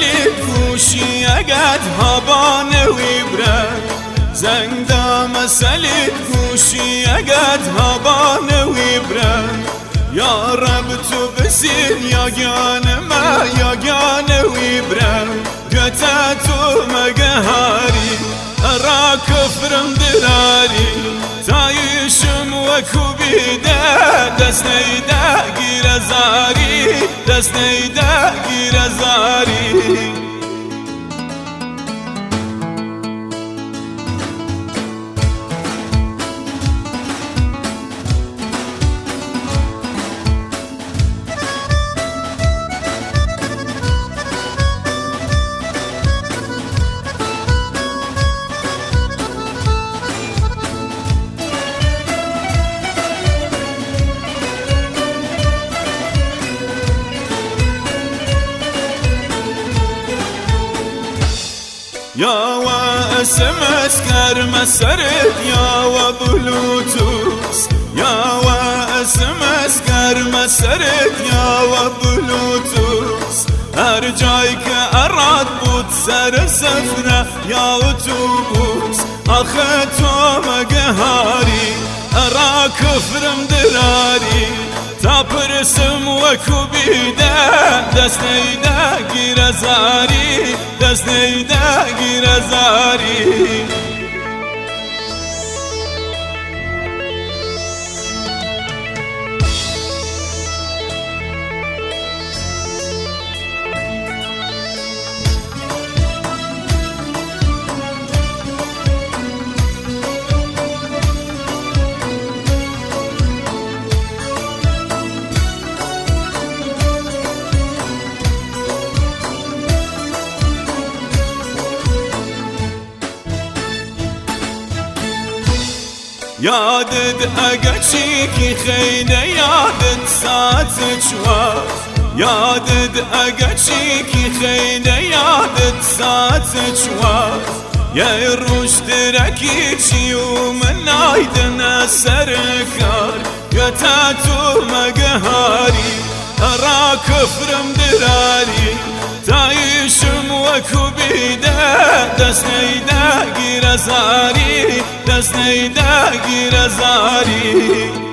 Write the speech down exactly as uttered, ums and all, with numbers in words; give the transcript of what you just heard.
سرید گوشی اگد هابانه ویبره زنگ دام سلید گوشی اگد هابانه ویبره یا رب تو بسیر یا گانه ما یا گانه ویبره گتا تو مگهاری را کفرم دراری تایشم و کوبیده دست نیده گیر زاری دست نیده گیر زاری یا و اسمس کرم سرد یا و بلوتوس یا و اسمس کرم سرد یا و بلوتوس هر جای که اراد بود سر سفره یا اتوبوس آخه تو مگهاری ارا کفرم دراری تا پرسم و کوبیده دست نیده گیر زاری دست نیده گیر زاری یادت اگه چی کی خیلی یادت ساعت چوار یادت اگه چی کی خیلی یادت ساعت چوار یه روش درکی چی و من آیدن سر کار گتا تو مگهاری را کفرم دراری تایشم و کوبیده دست نیده گیر زاری دست نیده گیر زاری